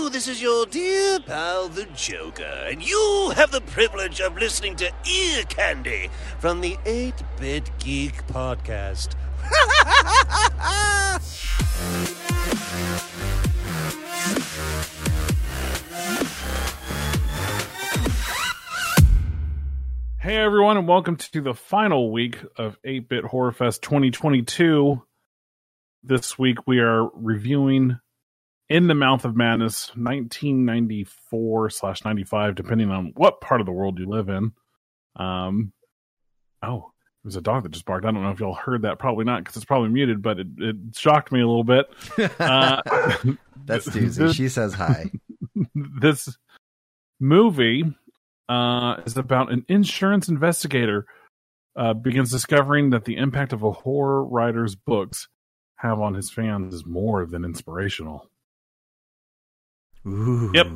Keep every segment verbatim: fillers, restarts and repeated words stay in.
Hello, this is your dear pal, the Joker, and you have the privilege of listening to Ear Candy from the eight-Bit Geek Podcast. Hey everyone, and welcome to the final week of eight-Bit Horror Fest twenty twenty-two. This week we are reviewing In the Mouth of Madness nineteen ninety-four slash ninety-five, depending on what part of the world you live in. Um, oh, there's a dog that just barked. I don't know if y'all heard that. Probably not, because it's probably muted, but it, it shocked me a little bit. Uh, That's Doozy. She says hi. This movie uh, is about an insurance investigator uh, begins discovering that the impact of a horror writer's books have on his fans is more than inspirational. Ooh. Yep.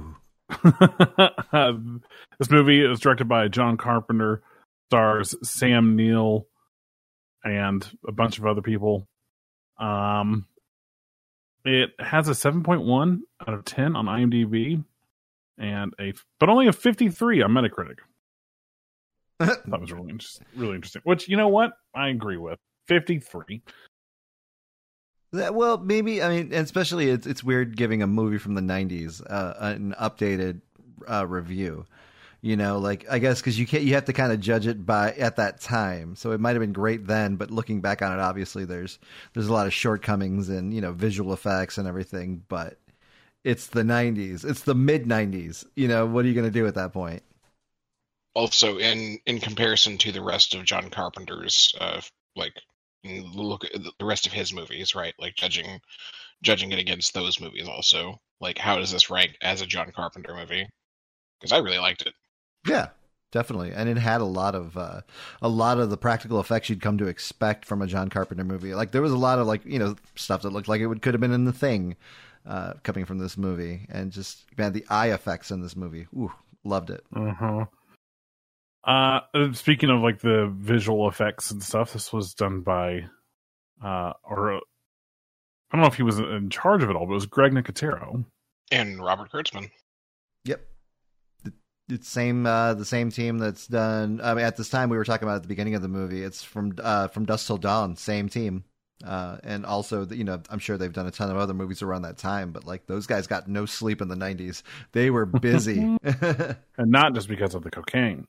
This movie is directed by John Carpenter, stars Sam Neill and a bunch of other people. Um, it has a seven point one out of ten on IMDb, and a but only a fifty-three on Metacritic. That was really interesting, really interesting. Which, you know what, I agree with. fifty-three. That, well, maybe, I mean, especially it's it's weird giving a movie from the nineties uh, an updated uh, review. You know, like, I guess because you can't, you have to kind of judge it by at that time. So it might have been great then, but looking back on it, obviously there's there's a lot of shortcomings and, you know, visual effects and everything. But it's the nineties, it's the mid nineties. You know, what are you going to do at that point? Also, in in comparison to the rest of John Carpenter's, uh, like. Look at the rest of his movies, right? Like judging judging it against those movies also. Like, how does this rank as a John Carpenter movie? Because I really liked it. Yeah, definitely. And it had a lot of uh, a lot of the practical effects you'd come to expect from a John Carpenter movie. Like, there was a lot of, like, you know, stuff that looked like it would could have been in The Thing uh, coming from this movie. And just, man, the eye effects in this movie. Ooh, loved it. Uh-huh. Uh, speaking of, like, the visual effects and stuff, this was done by, uh, or uh, I don't know if he was in charge of it all, but it was Greg Nicotero and Robert Kurtzman. Yep, it's same uh, the same team that's done. I mean, at this time we were talking about at the beginning of the movie. It's from uh, from Dusk Till Dawn, same team, uh, and also you know I'm sure they've done a ton of other movies around that time. But like those guys got no sleep in the nineties. They were busy, and not just because of the cocaine.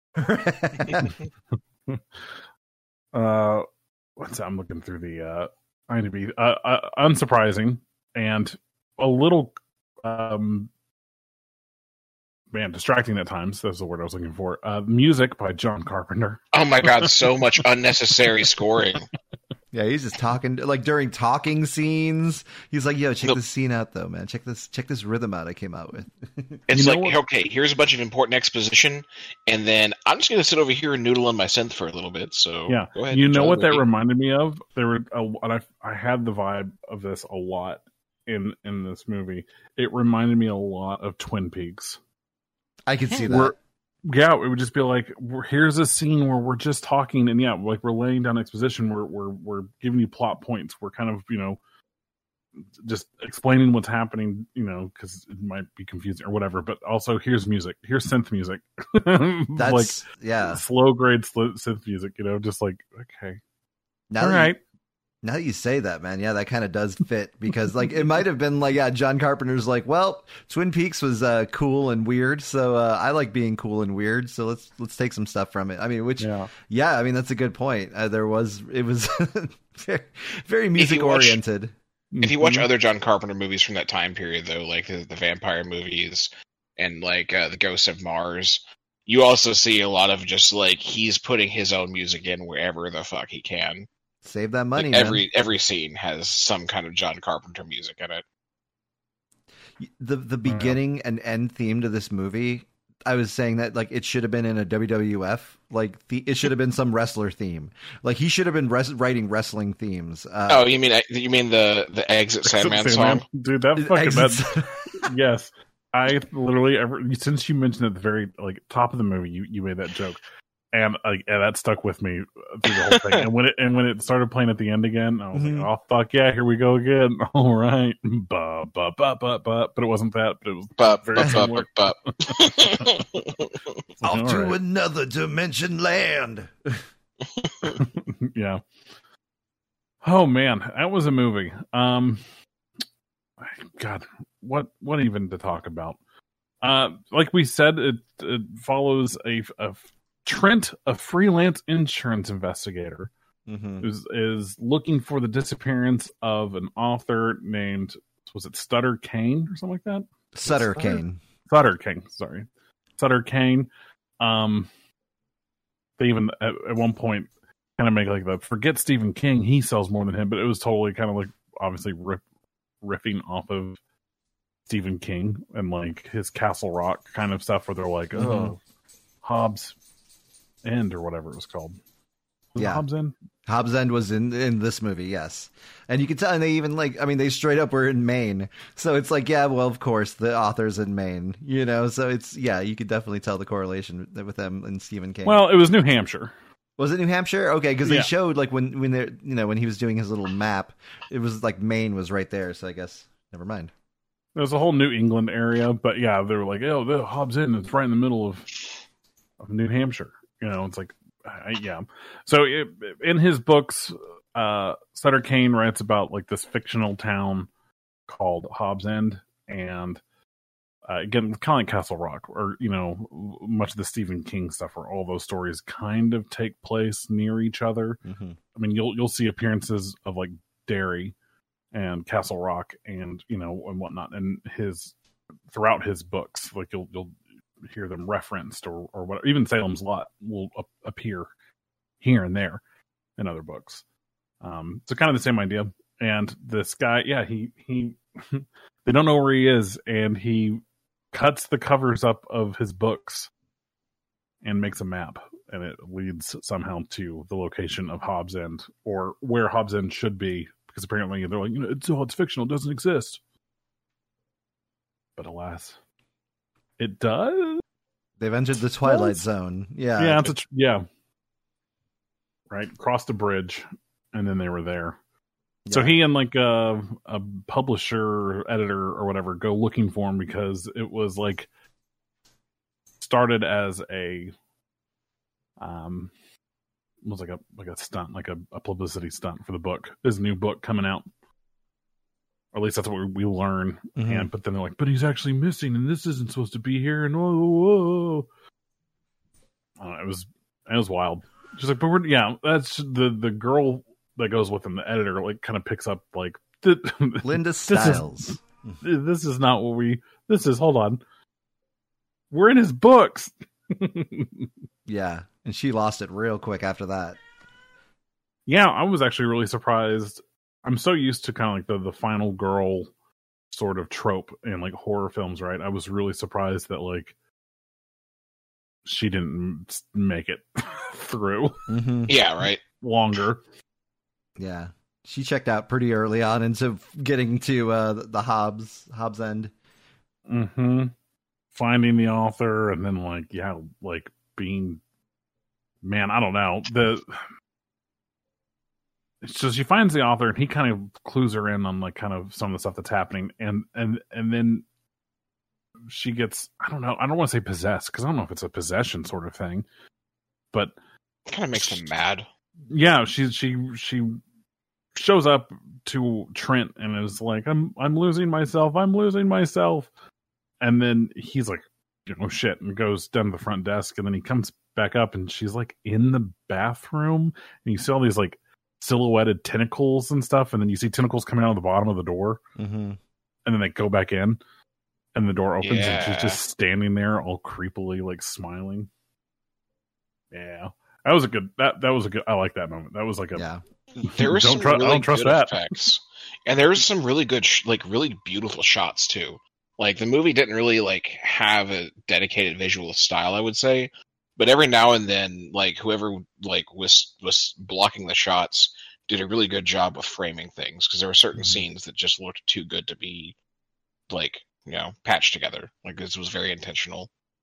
uh, what's I'm looking through the uh, IMDb. Uh, uh, unsurprising and a little, um, man, distracting at times. That's the word I was looking for. Uh, music by John Carpenter. Oh my god, so much unnecessary scoring. Yeah, he's just talking like during talking scenes. He's like, "Yo, check Look, this scene out, though, man. Check this, check this rhythm out I came out with." It's You like, know what? okay, here's a bunch of important exposition, and then I'm just gonna sit over here and noodle on my synth for a little bit. So Yeah, go ahead. you know enjoy what the that movie. reminded me of? There were, a, and I, I had the vibe of this a lot in in this movie. It reminded me a lot of Twin Peaks. I could see We're- that. Yeah, it would just be like, we're, here's a scene where we're just talking, and yeah, like we're laying down exposition, we're we're we're giving you plot points, we're kind of, you know, just explaining what's happening, you know, because it might be confusing or whatever. But also, here's music, here's synth music, That's like yeah. slow grade sl- synth music, you know, just like okay, Now all that you- right. Now that you say that, man, yeah, that kind of does fit because, like, it might have been like, yeah, John Carpenter's like, well, Twin Peaks was uh, cool and weird, so uh, I like being cool and weird, so let's let's take some stuff from it. I mean, which, yeah, Yeah. I mean, that's a good point. Uh, there was, it was very, very music watch- oriented. If you watch Mhm. other John Carpenter movies from that time period, though, like the, the vampire movies and like uh, the Ghosts of Mars, you also see a lot of just like he's putting his own music in wherever the fuck he can. Save that money, Like man. every every scene has some kind of John Carpenter music in it. The the beginning and end theme to this movie, I was saying that like it should have been in a W W F, like the, it should have been some wrestler theme. Like he should have been res- writing wrestling themes. Uh, Oh, you mean you mean the the Exit Sandman Sandman. song? Dude, that fucking Exits- that, yes. I literally ever since you mentioned at the very like top of the movie, you, you made that joke, And, uh, yeah, that stuck with me through the whole thing. And when it and when it started playing at the end again, I was Mhm. like, "Oh fuck yeah, here we go again!" All right, ba ba ba ba ba. But it wasn't that. But it was But, very but, similar. but, but, Off All to right. another dimension land. Yeah. Oh man, that was a movie. Um, God, what what even to talk about? Uh, like we said, it, it follows a, a Trent, a freelance insurance investigator, Mm-hmm. is is looking for the disappearance of an author named, was it Sutter Kane or something like that? Sutter Sutter? Kane. Sutter Kane, sorry, Sutter Kane. Um, they even at, at one point kind of make like the forget Stephen King, he sells more than him, but it was totally kind of like obviously riff, riffing off of Stephen King and like his Castle Rock kind of stuff, where they're like, Mhm. oh, Hobbs End or whatever it was called. Was it Yeah. Hobbs End. Hobbs End was in in this movie, yes, and you can tell. And they even like, I mean, they straight up were in Maine, so it's like, yeah, well, of course, the author's in Maine, you know. So it's yeah, you could definitely tell the correlation with them and Stephen King. Well, it was New Hampshire. Was it New Hampshire? Okay, because they Yeah. showed like when when they you know when he was doing his little map, it was like Maine was right there. So I guess never mind. There's a whole New England area, but yeah, they were like, oh, the Hobbs End is right in the middle of, of New Hampshire. You know, it's like, I, yeah. So it, in his books, uh, Sutter Kane writes about like this fictional town called Hobbs End, and uh, again, kind of like Castle Rock, or you know, much of the Stephen King stuff, where all those stories kind of take place near each other. Mm-hmm. I mean, you'll you'll see appearances of like Derry and Castle Rock, and you know, and whatnot, and his throughout his books, like you'll you'll hear them referenced, or or what, even Salem's Lot will ap- appear here and there in other books. Um, so kind of the same idea. And this guy, yeah, he he they don't know where he is, and he cuts the covers up of his books and makes a map, and it leads somehow to the location of Hobbs End, or where Hobbs End should be, because apparently they're like, you know, it's, oh, it's fictional, it doesn't exist. But alas, it does. They've entered the Twilight What? Zone. Yeah, Yeah, it's a tr- yeah. Right, crossed the bridge, and then they were there. So Yeah. he and like a, a publisher, editor, or whatever go looking for him, because it was like started as a um it was like a like a stunt, like a, a publicity stunt for the book, his new book coming out. Or at least that's what we, we learn. Mhm. And but then they're like, but he's actually missing, and this isn't supposed to be here, and whoa, whoa. I don't know, it was it was wild. She's like, but we're yeah, that's the the girl that goes with him, the editor, like kind of picks up like th- Linda this is- Stiles. this is not what we this is hold on. We're in his books. Yeah, and she lost it real quick after that. Yeah, I was actually really surprised. I'm so used to kind of like the, the final girl sort of trope in like horror films, right? I was really surprised that like she didn't make it through Mm-hmm. Yeah, right. longer. Yeah, she checked out pretty early on into getting to uh, the Hobbs Hobbs End. Mm-hmm. Finding the author, and then like yeah, like being man, I don't know. The so she finds the author, and he kind of clues her in on like kind of some of the stuff that's happening, and and and then she gets I don't know I don't want to say possessed, because I don't know if it's a possession sort of thing, but Kind of makes him mad. yeah, she she she shows up to Trent and is like, I'm I'm losing myself, I'm losing myself. And then he's like, you know, shit, and goes down to the front desk, and then he comes back up, and she's like in the bathroom, and you see all these like silhouetted tentacles and stuff, and then you see tentacles coming out of the bottom of the door, Mm-hmm. and then they go back in, and the door opens, and Yeah. she's just standing there all creepily like smiling. Yeah. That was a good that that was a good I like that moment. That was like a Yeah, There were Don't some tru- I really don't trust good that. effects, and there was some really good, sh- like really beautiful shots too. Like the movie didn't really like have a dedicated visual style, I would say, but every now and then, like whoever like was was blocking the shots did a really good job of framing things, because there were certain Mhm. scenes that just looked too good to be like you know patched together. Like this was very intentional.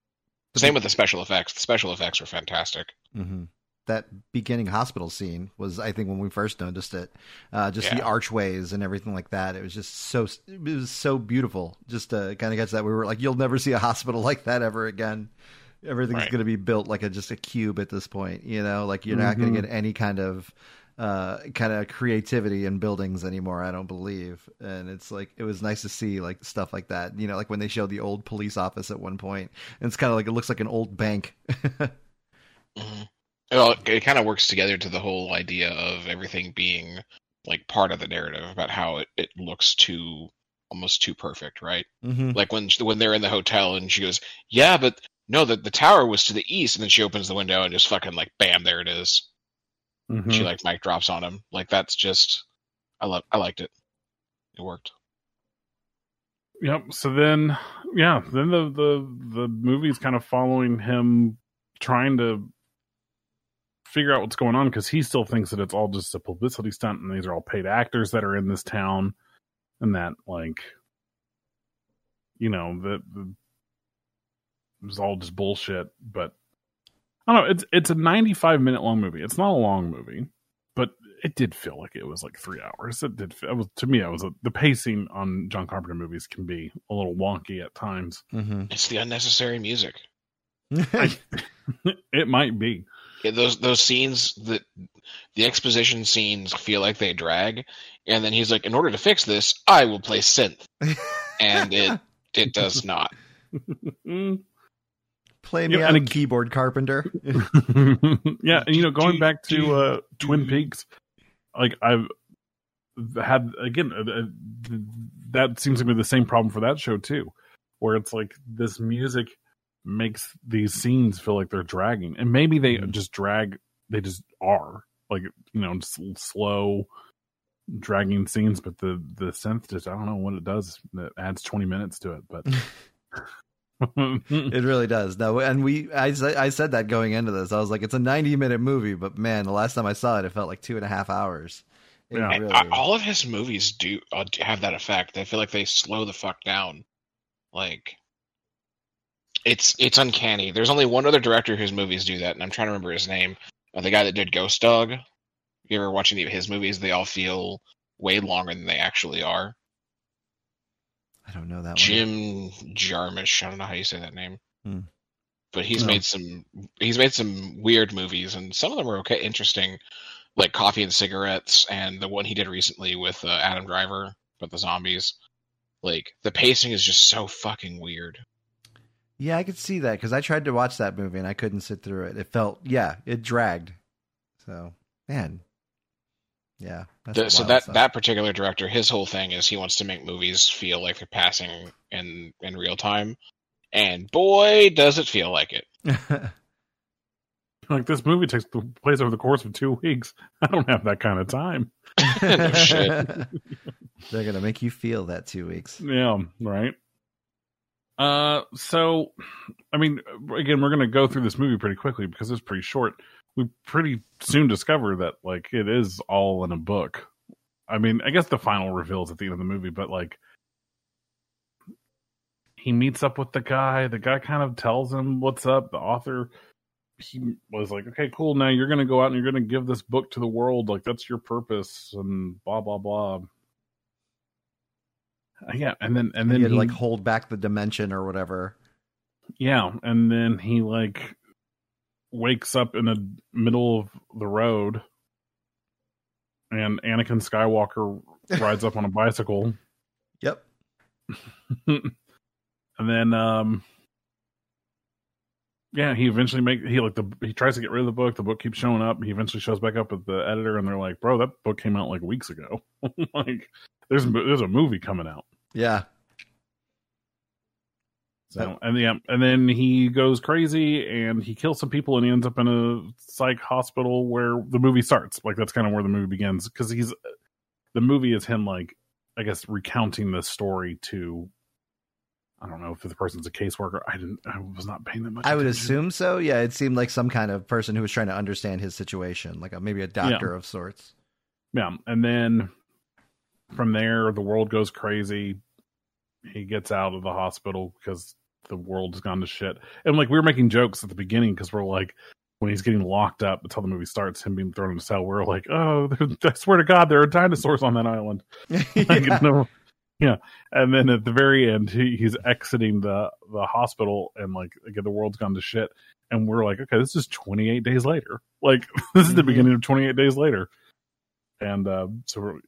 Same with the special effects. The special effects were fantastic. Mm-hmm. That beginning hospital scene was, I think, when we first noticed it. Uh, just Yeah. the archways and everything like that. It was just so, it was so beautiful. Just to kind of get to that, we were like, you'll never see a hospital like that ever again. Everything's Right. going to be built like a just a cube at this point. You know, like you're not going to get any kind of uh, kind of creativity in buildings anymore. I don't believe. And it's like it was nice to see like stuff like that. You know, like when they showed the old police office at one point, and it's kind of like it looks like an old bank. Mm-hmm. Well, it, it kind of works together to the whole idea of everything being like part of the narrative about how it, it looks too almost too perfect, right? Mm-hmm. Like when when they're in the hotel and she goes, "Yeah, but no, the the tower was to the east," and then she opens the window and just fucking like, bam, there it is. Mhm. She like mic drops on him. Like that's just, I love, I liked it. It worked. Yep. So then, yeah, then the the the movie's kind of following him, trying to figure out what's going on because he still thinks that it's all just a publicity stunt and these are all paid actors that are in this town, and that like, you know, that the, it was all just bullshit. But I don't know. It's it's a ninety-five minute long movie. It's not a long movie, but it did feel like it was like three hours. It did. It was to me. It was a, the pacing on John Carpenter movies can be a little wonky at times. Mm-hmm. It's the unnecessary music. It might be. Yeah, those those scenes that the exposition scenes feel like they drag, and then he's like, "In order to fix this, I will play synth," and it it does not. Play me Yeah, out, and a- keyboard carpenter. Yeah, and you know, going back to uh, Twin Peaks, like I've had again, uh, uh, that seems to be the same problem for that show too, where it's like this music makes these scenes feel like they're dragging, and maybe they Mhm. just drag. They just are like, you know, just slow dragging scenes, but the the synth just, I don't know what it does. It adds twenty minutes to it, but. It really does. No, and we, I, sa- I said that going into this. I was like, it's a ninety minute movie, but man, the last time I saw it, it felt like two and a half hours. It Yeah. And really- I- all of his movies do uh, have that effect. I feel like they slow the fuck down. Like it's it's uncanny. There's only one other director whose movies do that, and I'm trying to remember his name. Uh, the guy that did Ghost Dog. If you ever watch any of his movies, they all feel way longer than they actually are. I don't know that one. Jim Jarmusch. I don't know how you say that name. Hmm. But he's No. made some he's made some weird movies, and some of them are okay, interesting, like Coffee and Cigarettes, and the one he did recently with uh, Adam Driver about the zombies. Like the pacing is just so fucking weird. Yeah, I could see that because I tried to watch that movie and I couldn't sit through it. It felt, yeah, it dragged. So, man. Yeah. That's The- so wild that stuff. that particular director, his whole thing is he wants to make movies feel like they're passing in in real time, and boy, does it feel like it. Like, this movie takes place over the course of two weeks. I don't have that kind of time. No shit. They're going to make you feel that two weeks. Yeah, right. Uh, so, I mean, again, we're going to go through this movie pretty quickly because it's pretty short. We pretty soon discover that, like, it is all in a book. I mean, I guess the final reveal is at the end of the movie, but, like, he meets up with the guy. The guy kind of tells him what's up. The author, he was like, okay, cool. Now you're going to go out and you're going to give this book to the world. Like, that's your purpose, and blah, blah, blah. Yeah, and then and And then then he, like hold back the dimension or whatever. yeah, and then he like wakes up in the middle of the road, and Anakin Skywalker rides up on a bicycle, Yep. and then um, yeah, he eventually make he like the he tries to get rid of the book. The book keeps showing up. He eventually shows back up with the editor, and they're like, "Bro, that book came out like weeks ago. Like, there's there's a movie coming out." Yeah. So and yeah, and then he goes crazy and he kills some people and he ends up in a psych hospital where the movie starts. Like, that's kind of where the movie begins, because he's the movie is him, like, I guess, recounting the story to, I don't know if the person's a caseworker. I didn't. I was not paying that much. I would attention. assume so. Yeah, it seemed like some kind of person who was trying to understand his situation, like a, maybe a doctor of sorts. Yeah, and then from there, the world goes crazy. He gets out of the hospital because the world's gone to shit. And like we were making jokes at the beginning because we're like, when he's getting locked up until the movie starts, him being thrown in a cell, we're like, oh, I swear to God, there are dinosaurs on that island. Like, yeah. no, yeah. And then at the very end, he, he's exiting the, the hospital and like, again, the world's gone to shit. And we're like, okay, this is twenty-eight days later. Like, this is the Mhm. beginning of twenty-eight days later. And uh, so, we're,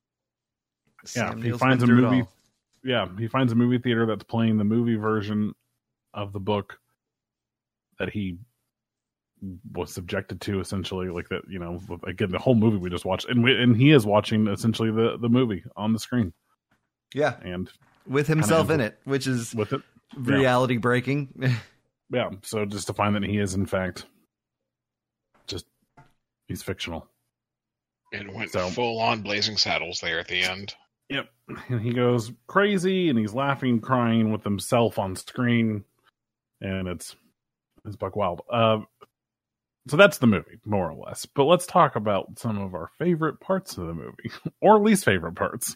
yeah, Sam he Neill's finds a been through it movie. all. Yeah, he finds a movie theater that's playing the movie version of the book that he was subjected to, essentially. Like that, you know, again, the whole movie we just watched. And, we, and he is watching essentially the, the movie on the screen. Yeah, And with himself Kinda in it, which is with it, reality breaking. yeah. So just to find that he is, in fact, just, he's fictional. And went So- full on Blazing Saddles there at the end. Yep. And he goes crazy and he's laughing, crying with himself on screen. And it's it's buck wild. Uh, so that's the movie, more or less. But let's talk about some of our favorite parts of the movie, or least favorite parts.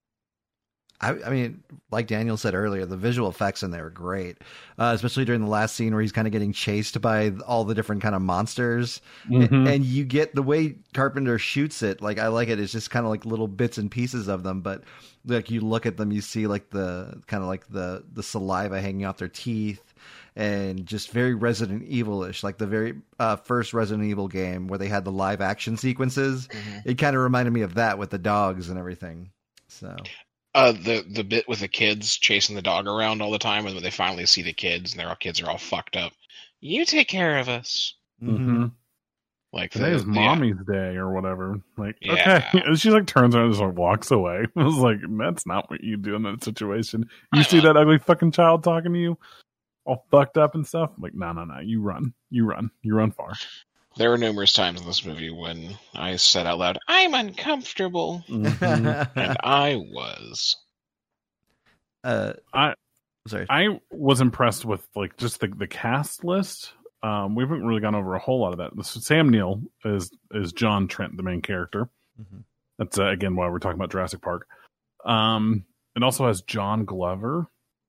I, I mean, like Daniel said earlier, the visual effects in there are great, uh, especially during the last scene where he's kind of getting chased by all the different kind of monsters. Mhm. And you get the way Carpenter shoots it. Like, I like it. It's just kind of like little bits and pieces of them. But like you look at them, you see like the kind of like the, the saliva hanging off their teeth and just very Resident Evil-ish, like the very uh, first Resident Evil game where they had the live action sequences. Mhm. It kind of reminded me of that with the dogs and everything. So Uh, the the bit with the kids chasing the dog around all the time, and when they finally see the kids, and their kids are all fucked up. You take care of us. Mm-hmm. Like Today the, is yeah. mommy's day or whatever. Like, Yeah. okay. And she like turns around and just like walks away. I was like, that's not what you do in that situation. You I see know. that ugly fucking child talking to you all fucked up and stuff? I'm like, no, no, no. You run. You run. You run far. There were numerous times in this movie when I said out loud, "I'm uncomfortable," Mhm. and I was. uh, I- sorry. I was impressed with like just the, the cast list. Um, we haven't really gone over a whole lot of that. This, Sam Neill is is John Trent, the main character. Mhm. That's uh, again why we're talking about Jurassic Park. Um, it also has John Glover.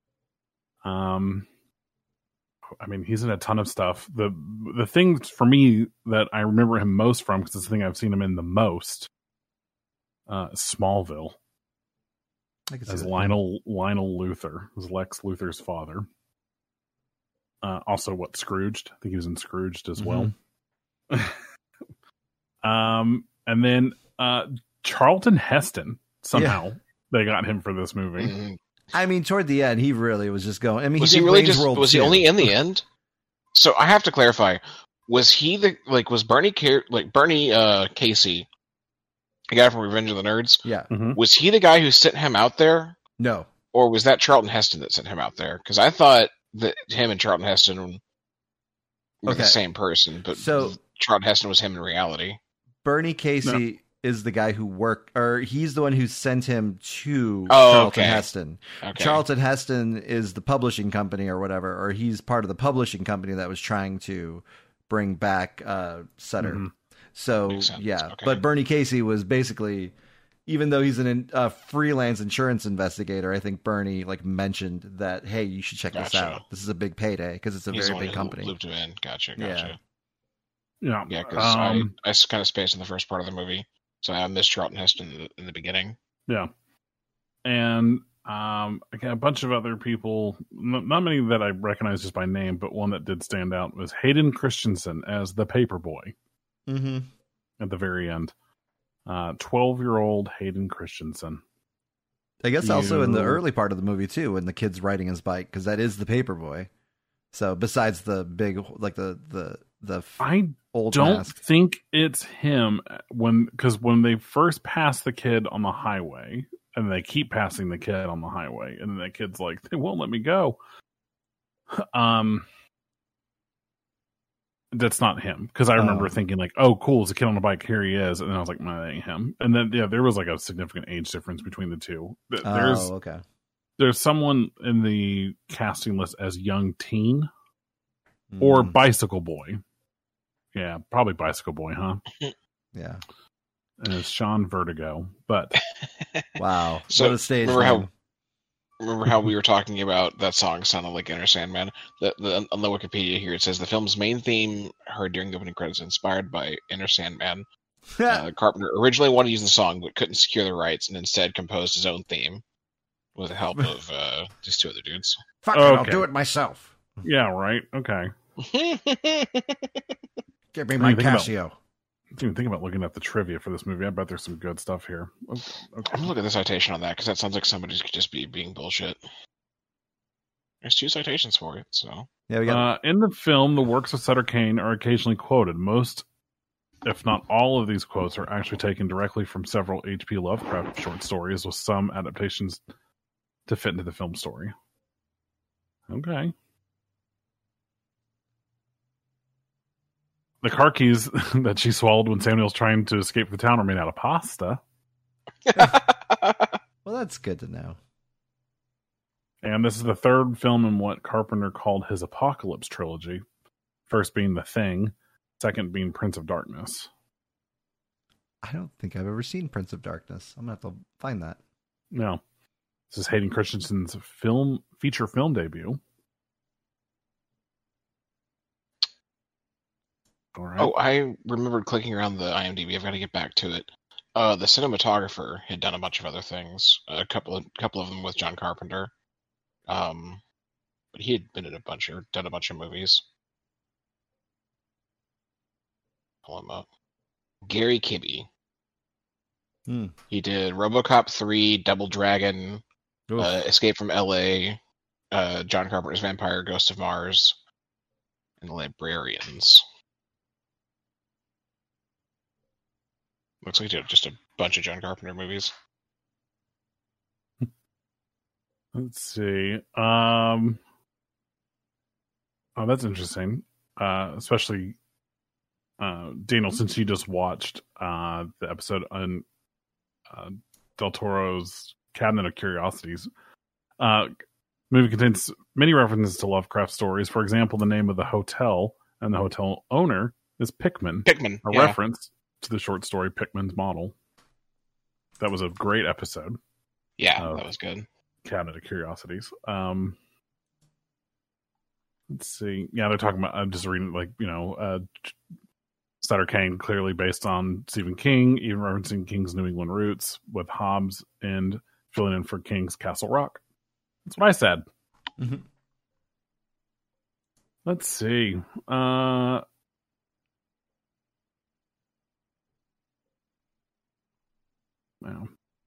Um, I mean, he's in a ton of stuff. The the thing for me that I remember him most from, because it's the thing I've seen him in the most, uh, Smallville. I can see As that. Lionel Lionel Luthor, as Lex Luthor's father. Uh, also, what Scrooged? I think he was in Scrooged as well. um, and then uh, Charlton Heston. Somehow they got him for this movie. Mhm. I mean, toward the end, he really was just going. I mean, Was he, he did really Wayne's just? World Was he too. only in the end? So I have to clarify. Was he the like? Was Bernie Car- like Bernie uh, Casey, the guy from Revenge of the Nerds? Yeah. Mhm. Was he the guy who sent him out there, No. or was that Charlton Heston that sent him out there? Because I thought that him and Charlton Heston were Okay. the same person, but So- Charlton Heston was him in reality. Bernie Casey is the guy who worked, or he's the one who sent him to Oh, Charlton okay. Heston. Okay. Charlton Heston is the publishing company or whatever, or he's part of the publishing company that was trying to bring back uh, Sutter. Mhm. So Makes sense. yeah, Okay. but Bernie Casey was basically, even though he's an a freelance insurance investigator, I think Bernie like mentioned that, hey, you should check this Gotcha. out. This is a big payday because it's a He's the very one big who company. looped him in. Gotcha. Yeah. Gotcha. Yeah, Yeah, because um, I, I kind of spaced in the first part of the movie, so I missed Charlton Heston in the, in the beginning. yeah, and um, again, a bunch of other people. n- Not many that I recognize just by name, but one that did stand out was Hayden Christensen as the Paperboy Mm-hmm. at the very end. Uh, twelve-year-old Hayden Christensen. I guess also in the You- early part of the movie too, when the kid's riding his bike, because that is the Paperboy. So besides the big, like the the the f- I old don't mask, think it's him when because when they first pass the kid on the highway and they keep passing the kid on the highway and then the kid's like, they won't let me go. Um, that's not him, because I remember Oh. thinking like, oh cool, it's a kid on a bike, here he is, and then I was like, no, that ain't him. And then yeah, there was like a significant age difference between the two. Th- There's oh, okay. there's someone in the casting list as young teen or Mm, Bicycle Boy. Yeah, probably Bicycle Boy, huh? yeah. And it's Sean Vertigo. But Wow. So, what a stage remember how- name. Remember how we were talking about that song sounded like Enter Sandman? The, the, on the Wikipedia here, it says the film's main theme heard during the opening credits is inspired by Enter Sandman. uh, Carpenter originally wanted to use the song, but couldn't secure the rights, and instead composed his own theme with the help of uh, these two other dudes. Fuck it, Okay. I'll do it myself. Yeah, right. Okay. Give me What do my you think about- Casio. I didn't even think about looking at the trivia for this movie. I bet there's some good stuff here. Oh, I'm okay. gonna look at the citation on that, because that sounds like somebody could just be being bullshit. There's two citations for it, so... Yeah, we got. Uh, in the film, the works of Sutter Kane are occasionally quoted. Most, if not all, of these quotes are actually taken directly from several H P Lovecraft short stories, with some adaptations to fit into the film story. Okay. The car keys that she swallowed when Samuel's trying to escape the town are made out of pasta. Well, that's good to know. And this is the third film in what Carpenter called his Apocalypse trilogy. First being The Thing, second being Prince of Darkness. I don't think I've ever seen Prince of Darkness. I'm gonna have to find that. No. This is Hayden Christensen's film feature film debut. All right. Oh, I remembered clicking around the IMDb. I've got to get back to it. Uh, the cinematographer had done a bunch of other things. A couple of couple of them with John Carpenter. Um, but he had been in a bunch of done a bunch of movies. Pull him up. Gary Kibbe. Hmm. He did RoboCop three, Double Dragon, Oof. uh, Escape from L A, uh, John Carpenter's Vampire, Ghost of Mars, and The Librarians. Looks like he did just a bunch of John Carpenter movies. Let's see. Um, oh, that's interesting. Uh, especially, uh, Daniel, since you just watched uh, the episode on uh, Del Toro's Cabinet of Curiosities. Uh, movie contains many references to Lovecraft stories. For example, the name of the hotel and the hotel owner is Pickman, Pickman, a yeah. reference to the short story Pickman's Model. That was a great episode. Yeah, Uh, that was good. Cabinet of Curiosities. Um, let's see. Yeah, they're talking about. I'm just reading, like, you know, uh, Sutter Kane clearly based on Stephen King, even referencing King's New England roots with Hobbes and filling in for King's Castle Rock. That's what I said. Mm-hmm. Let's see. Uh, wow.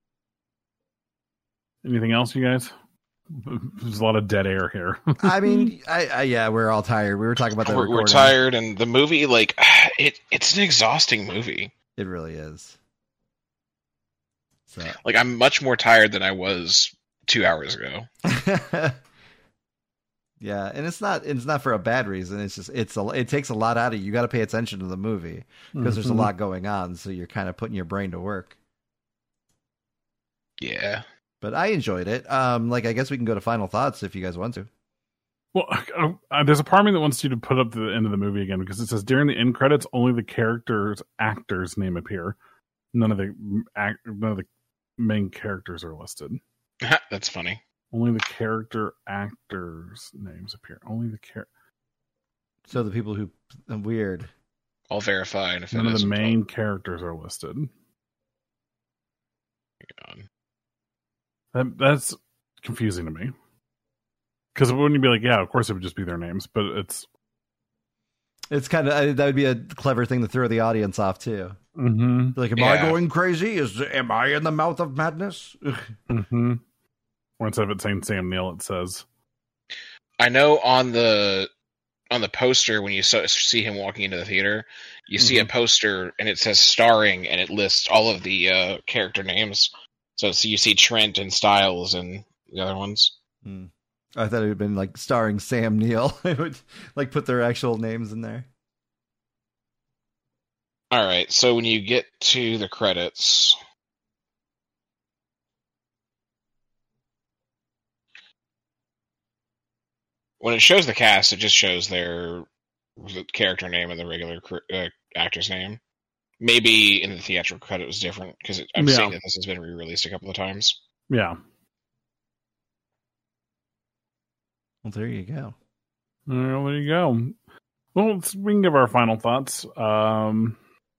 Anything else, you guys? There's a lot of dead air here. I mean, I, I yeah, we're all tired. We were talking about that. We're, we're recording. tired, and the movie, like, it it's an exhausting movie. It really is. So. Like, I'm much more tired than I was two hours ago. Yeah, and it's not it's not for a bad reason. It's just it's a it takes a lot out of you. You got to pay attention to the movie because there's a Mhm. lot going on. So you're kind of putting your brain to work. Yeah. But I enjoyed it. Um, like I guess we can go to final thoughts if you guys want to. Well, uh, uh, there's a part of me that wants you to put up the end of the movie again because it says during the end credits, only the characters' actors' name appear. None of the act, none of the main characters are listed. That's funny. Only the character actors' names appear. Only the char- So the people who weird. I'll verify. And if none it of the isn't, main characters are listed. I'll- That that's confusing to me. Because wouldn't you be like, yeah, of course it would just be their names, but it's It's kind of that would be a clever thing to throw the audience off too. mm-hmm, Like, am I Yeah. going crazy? Is am I in the mouth of madness? mm-hmm. Or instead of it saying Sam Neill, it says I know on the on the poster when you so, see him walking into the theater, you see a poster and it says starring, and it lists all of the uh, character names. So, so you see Trent and Styles and the other ones. Hmm. I thought it would have been like starring Sam Neill. It would like put their actual names in there. All right, so when you get to the credits, when it shows the cast, it just shows their the character name and the regular uh, actor's name. Maybe in the theatrical cut it was different because I'm Yeah. seeing that this has been re-released a couple of times. yeah. Well, there you go. Well, there you go. Well, let's, we can give our final thoughts. Um,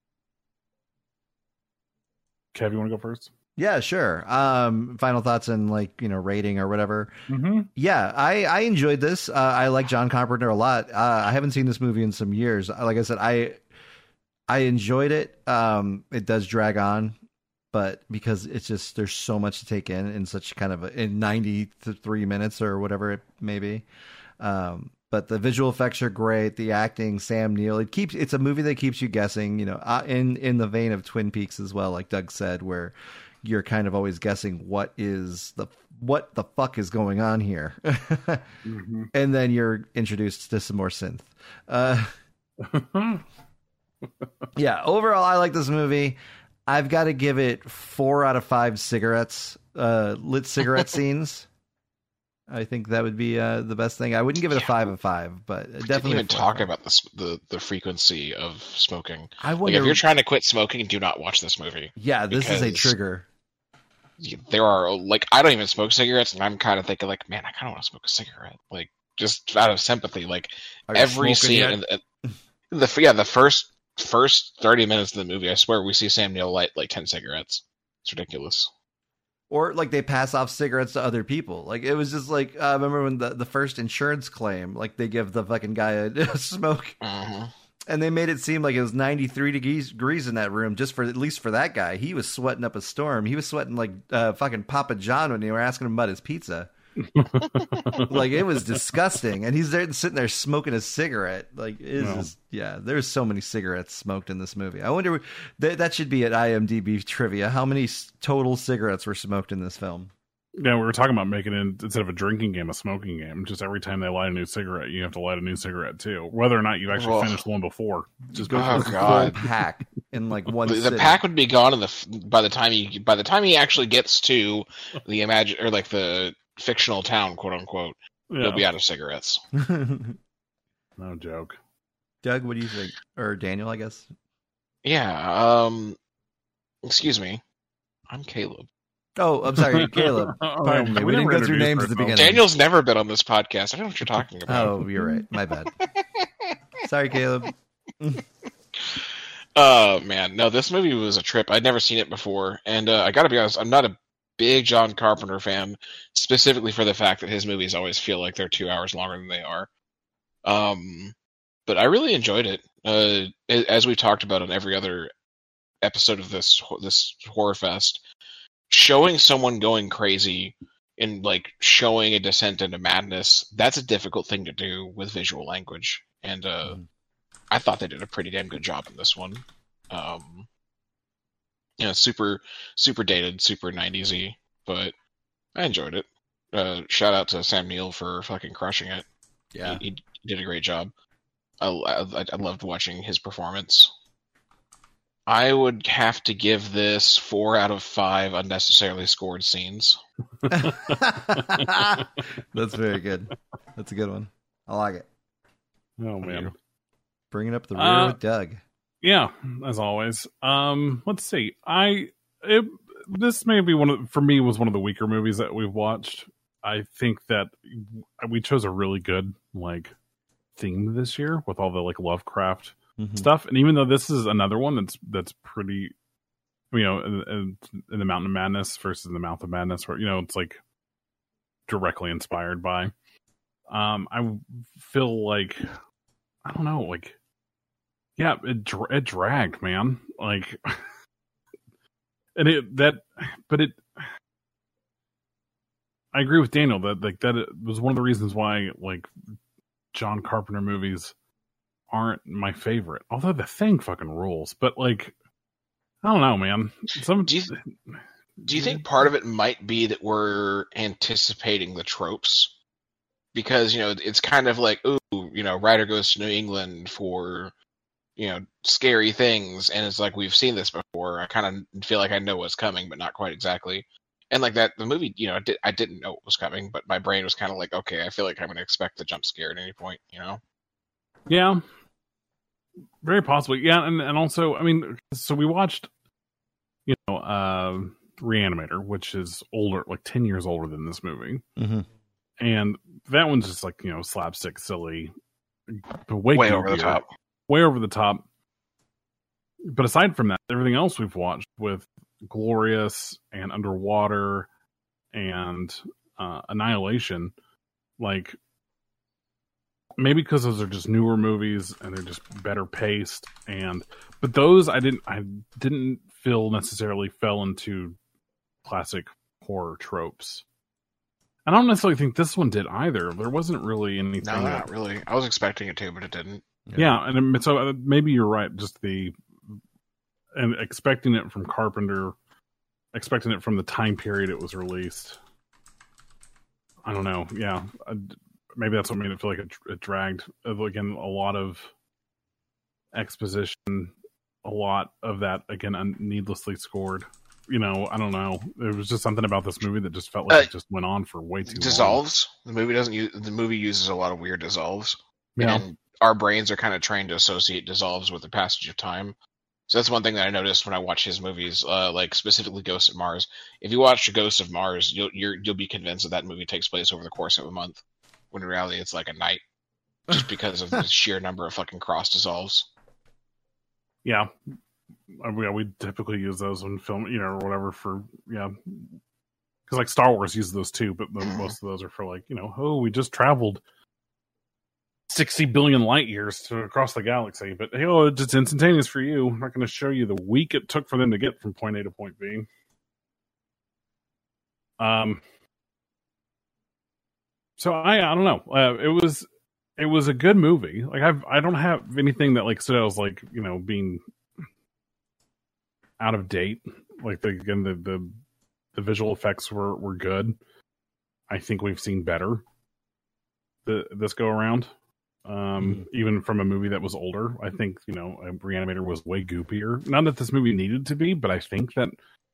Kev, you want to go first? Yeah, sure. Um, final thoughts and like, you know, rating or whatever. Mm-hmm. Yeah, I, I enjoyed this. Uh, I like John Carpenter a lot. Uh, I haven't seen this movie in some years. Like I said, I I enjoyed it. Um, it does drag on, but because it's just there's so much to take in in such kind of a, in ninety-three minutes or whatever it may be. Um, but the visual effects are great. The acting, Sam Neill, it keeps it's a movie that keeps you guessing. You know, uh, in in the vein of Twin Peaks as well, like Doug said, where you're kind of always guessing what is the what the fuck is going on here, mm-hmm. and then you're introduced to some more synth. Uh, yeah, overall, I like this movie. I've got to give it four out of five cigarettes, uh, lit cigarette scenes. I think that would be uh, the best thing. I wouldn't give it a Yeah. five of five, but We definitely didn't even a four talk out of about the, the the frequency of smoking. five. I Like, wonder. if you're trying to quit smoking, do not watch this movie. yeah, this is a because- trigger. There are like I don't even smoke cigarettes, and I'm kind of thinking like, man, I kind of want to smoke a cigarette, like just out of sympathy. Like Are you every smoking scene, yet? in the, the yeah, the first first thirty minutes of the movie, I swear we see Sam Neill light like ten cigarettes. It's ridiculous. Or like they pass off cigarettes to other people. Like it was just like uh, remember when the, the first insurance claim, like they give the fucking guy a, a smoke, Mhm. and they made it seem like it was ninety-three degrees, degrees in that room just for at least for that guy. He was sweating up a storm. He was sweating like uh, fucking Papa John when they were asking him about his pizza. Like it was disgusting, and he's there sitting there smoking a cigarette. Like it is, No. just- yeah. There's so many cigarettes smoked in this movie. I wonder that that should be at IMDb trivia. How many s- total cigarettes were smoked in this film? Yeah, we were talking about making it instead of a drinking game, a smoking game. Just every time they light a new cigarette, you have to light a new cigarette too, whether or not you actually Ugh. finished the one before. Just Go Oh, through a God. full pack in like one. The, the sitting. pack would be gone in the f- by the time he by the time he actually gets to the imagine or like the fictional town, quote unquote. yeah, He'll be out of cigarettes. no joke. Doug, what do you think? Or Daniel, I guess. Yeah. Um. Excuse me. I'm Caleb. Oh, I'm sorry, Caleb. Oh, Pardon me. We didn't never go through introduced names at the ourselves. beginning. Daniel's never been on this podcast. I don't know what you're talking about. Oh, you're right. My bad. Sorry, Caleb. Oh man, no, this movie was a trip. I'd never seen it before, and uh, I got to be honest, I'm not a big John Carpenter fan, specifically for the fact that his movies always feel like they're two hours longer than they are. Um, but I really enjoyed it. Uh, a- as we talked about on every other episode of this this horror fest, showing someone going crazy and like showing a descent into madness, that's a difficult thing to do with visual language, and uh. Mhm. I thought they did a pretty damn good job in this one. Um, you know, super, super dated, super nineties-y, but I enjoyed it. Uh, shout out to Sam Neill for fucking crushing it. Yeah. He, he did a great job. I, I, I loved watching his performance. I would have to give this four out of five unnecessarily scored scenes. That's very good. That's a good one. I like it. Oh man. Bringing up the rear Uh, with Doug. Yeah, as always. Um, let's see. I it, this may be one of for me was one of the weaker movies that we've watched. I think that we chose a really good like theme this year with all the like Lovecraft Mhm. stuff, and even though this is another one that's that's pretty, you know, in, in, in the Mountain of Madness versus the Mouth of Madness, where you know it's like directly inspired by. Um, I feel like I don't know, like. Yeah, it dra- it dragged, man. Like, and it that, but it. I agree with Daniel that like that it was one of the reasons why like John Carpenter movies aren't my favorite. Although The Thing fucking rules, but like I don't know, man. Some Do you, do you think part of it might be that we're anticipating the tropes? Because, you know, it's kind of like, ooh, you know, Ryder goes to New England for, you know, scary things, and it's like we've seen this before. I kind of feel like I know what's coming, but not quite exactly. And like that, the movie, you know, I, did, I didn't know what was coming, but my brain was kind of like, okay, I feel like I'm going to expect the jump scare at any point, you know? Yeah, very possibly. Yeah, and and also, I mean, so we watched, you know, uh, Reanimator, which is older, like ten years older than this movie. Mm-hmm. and that one's just like, you know, slapstick, silly, way, Way over the goofier, top. way over the top. But aside from that, everything else we've watched with Glorious and Underwater and uh, Annihilation, like, maybe because those are just newer movies and they're just better paced, and but those I didn't I didn't feel necessarily fell into classic horror tropes. I don't necessarily think this one did either. There wasn't really anything. No, that, not really. I was expecting it to, but it didn't. Yeah, and so maybe you're right. Just the and expecting it from Carpenter, expecting it from the time period it was released. I don't know. Yeah, maybe that's what made it feel like it, it dragged. Again, a lot of exposition, a lot of that again un- needlessly scored. You know, I don't know. There was just something about this movie that just felt like Uh, it just went on for way too long. Dissolves. The movie doesn't use. The movie uses a lot of weird dissolves, Yeah. and our brains are kind of trained to associate dissolves with the passage of time. So that's one thing that I noticed when I watch his movies, uh, like specifically Ghosts of Mars. If you watch Ghosts of Mars, you'll you're, you'll be convinced that that movie takes place over the course of a month, when in reality it's like a night, just because of the sheer number of fucking cross dissolves. Yeah. Uh, we, we typically use those in film, you know, or whatever for, yeah. Because like Star Wars uses those too, but the, most of those are for like, you know, oh, we just traveled sixty billion light years to across the galaxy, but hey, oh, it's instantaneous for you. I'm not going to show you the week it took for them to get from point A to point B. Um. So I, I don't know. Uh, it was, it was a good movie. Like I've, I don't have anything that like stood out as like, you know, being out of date. Like the, again, the, the, the visual effects were, were good. I think we've seen better the, this go around. Um, mm-hmm. Even from a movie that was older, I think, you know, Reanimator was way goopier. Not that this movie needed to be, but I think that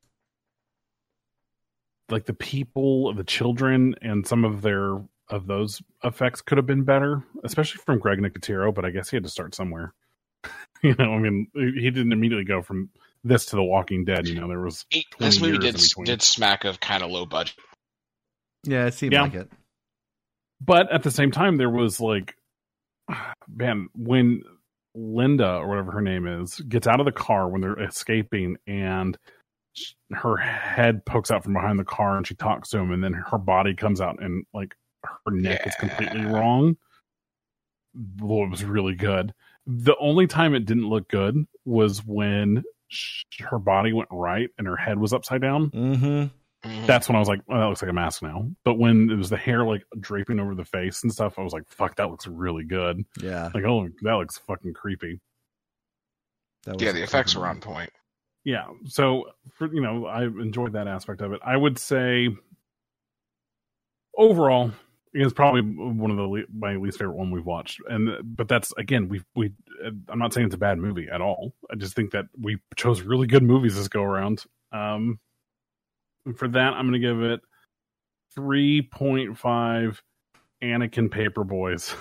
like the people, the children, and some of their of those effects could have been better, especially from Greg Nicotero. But I guess he had to start somewhere. You know, I mean, he didn't immediately go from this to The Walking Dead. You know, there was this movie did did smack of kind of low budget. Yeah, it seemed yeah. like it. But at the same time, there was like, man, when Linda or whatever her name is gets out of the car when they're escaping, and her head pokes out from behind the car, and she talks to him, and then her body comes out, and like her neck yeah. is completely wrong. Well, it was really good. The only time it didn't look good was when sh- her body went right and her head was upside down. Mm-hmm. That's when I was like, oh, that looks like a mask now. But when it was the hair like draping over the face and stuff, I was like, fuck, that looks really good. Yeah. Like, oh, that looks fucking creepy. That was yeah, the effects are on point. Yeah. So, for, you know, I enjoyed that aspect of it. I would say overall, it's probably one of the le- my least favorite one we've watched. And but that's again, we we I'm not saying it's a bad movie at all. I just think that we chose really good movies this go around. Um, for that, I'm going to give it three point five Anakin Paperboys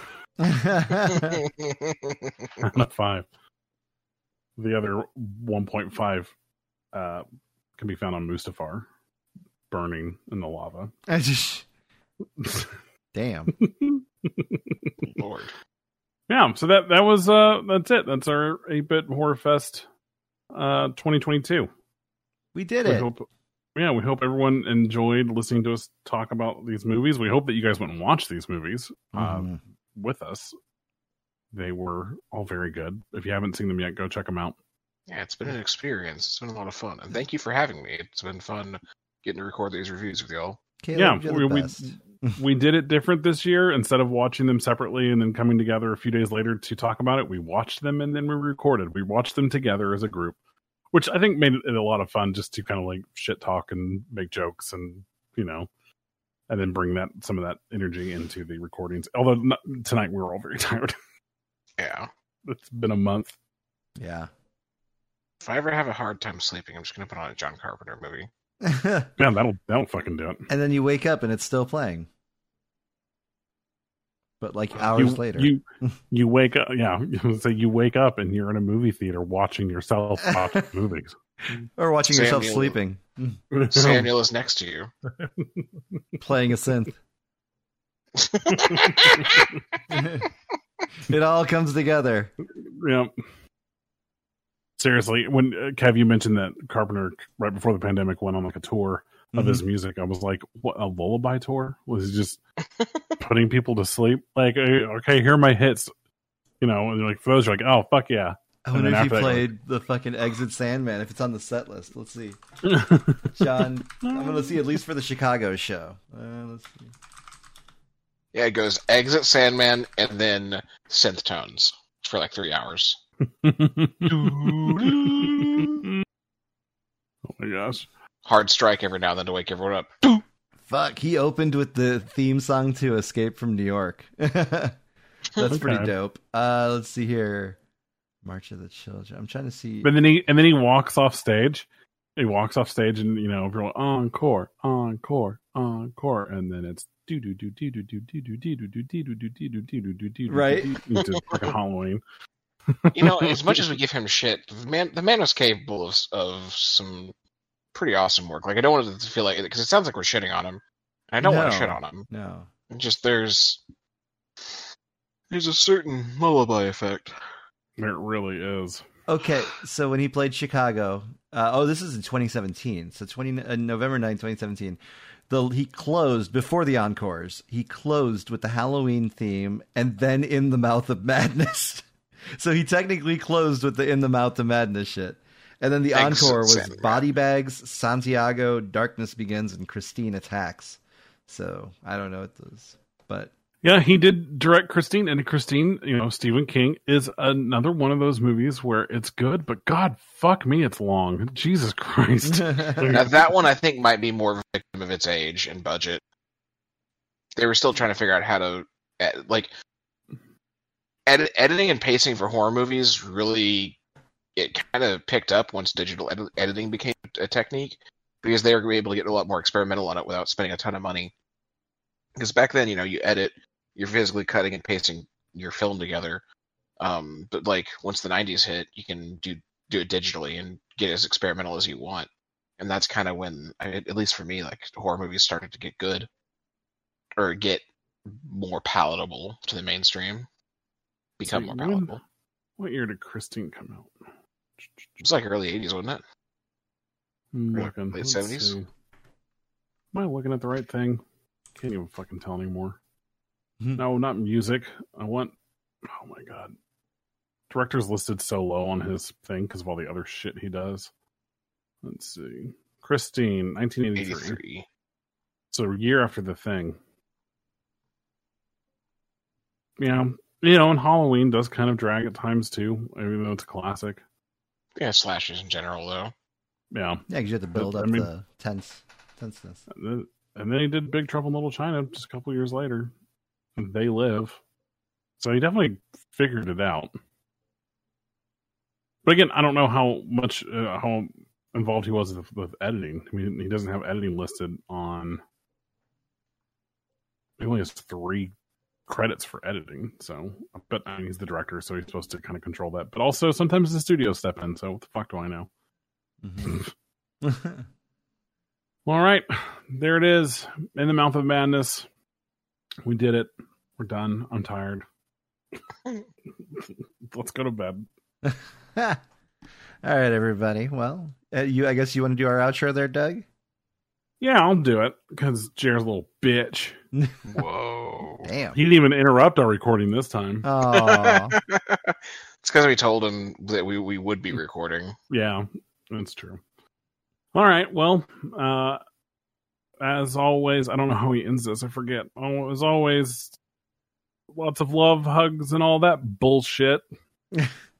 out of five. The other one point five uh, can be found on Mustafar, burning in the lava. I just... Damn. Lord. Yeah, so that that was uh that's it. That's our eight-bit Horror Fest uh twenty twenty-two. We did we it. Hope, yeah, we hope everyone enjoyed listening to us talk about these movies. We hope that you guys went and watched these movies Mm-hmm. uh, with us. They were all very good. If you haven't seen them yet, go check them out. Yeah, it's been an experience. It's been a lot of fun. And thank you for having me. It's been fun getting to record these reviews with y'all. Caleb, yeah, you're we, the we, best. we did it different this year. Instead of watching them separately and then coming together a few days later to talk about it, we watched them and then we recorded. We watched them together as a group, which I think made it a lot of fun just to kind of like shit talk and make jokes and, you know, and then bring that some of that energy into the recordings. Although not, tonight we were all very tired. Yeah. It's been a month. Yeah. If I ever have a hard time sleeping, I'm just going to put on a John Carpenter movie. Yeah, that'll that'll fucking do it. And then you wake up and it's still playing. But like hours you, later. You you wake up, yeah. So you wake up and you're in a movie theater watching yourself watch movies. Or watching Samuel. yourself sleeping. Samuel is next to you. Playing a synth. It all comes together. Yeah. Seriously, when uh, Kev, you mentioned that Carpenter right before the pandemic went on like a tour of Mm-hmm. his music, I was like, "What, a lullaby tour? Was he just putting people to sleep? Like, okay, here are my hits." You know, and like for those, you're like, "Oh, fuck yeah!" I wonder then if he after that, played the fucking Exit Sandman, if it's on the set list. Let's see. John, I'm going to see at least for the Chicago show. Uh, let's see. Yeah, it goes Exit Sandman and then synth tones for like three hours. Oh my gosh. Hard strike every now and then to wake everyone up. Fuck, he opened with the theme song to Escape from New York. That's Okay. pretty dope. Uh, let's see here. March of the Children. I'm trying to see. But then he and then he walks off stage. He walks off stage, and you know, people are like, encore, encore, encore, and then it's do do do do do do do do do do do do do do do do do do. Right. It's just fucking Halloween. You know, as much as we give him shit, the man, the man was capable of of some pretty awesome work. Like, I don't want it to feel like, because it sounds like we're shitting on him. And I don't want No. to shit on him. No. Just there's there's a certain lullaby effect. It really is. Okay, so when he played Chicago, uh, oh, this is in twenty seventeen. So twenty uh, November ninth, twenty seventeen. The he closed before the encores. He closed with the Halloween theme and then In the Mouth of Madness. So he technically closed with the In the Mouth of Madness shit. And then the Exit encore was Sandman. Body Bags, Santiago, Darkness Begins, and Christine Attacks. So I don't know what those, but Yeah, he did direct Christine, and Christine, you know, Stephen King is another one of those movies where it's good, but God, fuck me, it's long. Jesus Christ. Now, that one I think might be more of a victim of its age and budget. They were still trying to figure out how to, ed- like, edit- editing and pacing for horror movies really, it kind of picked up once digital ed- editing became a technique, because they were able to get a lot more experimental on it without spending a ton of money. Because back then, you know, you edit, you're physically cutting and pasting your film together. Um, but like once the nineties hit, you can do do it digitally and get as experimental as you want. And that's kind of when, I mean, at least for me, like horror movies started to get good or get more palatable to the mainstream, become See, more when- palatable. What year did Christine come out? It was like early eighties, wasn't it? I'm Or looking. late Let's seventies? see. Am I looking at the right thing? Can't even fucking tell anymore. Hmm. No, not music. I want. Oh my god. Director's listed so low on his thing because of all the other shit he does. Let's see. Christine, nineteen eighty-three. eighty-three. So a year after the thing. Yeah. You know, and Halloween does kind of drag at times too, even though it's a classic. Yeah, slashers in general, though. Yeah. yeah, because you have to build I up mean- the tense tenseness. And then, and then he did Big Trouble in Little China just a couple years later. And They Live. So he definitely figured it out. But again, I don't know how much, uh, how involved he was with, with editing. I mean, he doesn't have editing listed on. He only has three credits for editing. So, but I mean, he's the director, so he's supposed to kind of control that. But also, sometimes the studio step in. So, what the fuck do I know? Mm-hmm. All right, there it is. In the Mouth of Madness. We did it. We're done. I'm tired. Let's go to bed. All right, everybody. Well, uh, you. I guess you want to do our outro there, Doug? Yeah, I'll do it because Jared's a little bitch. Whoa. Damn. He didn't even interrupt our recording this time. Oh, It's because we told him that we, we would be recording. Yeah, that's true. All right. Well, uh, as always, I don't know how he ends this. I forget. Oh, as always, lots of love, hugs, and all that bullshit.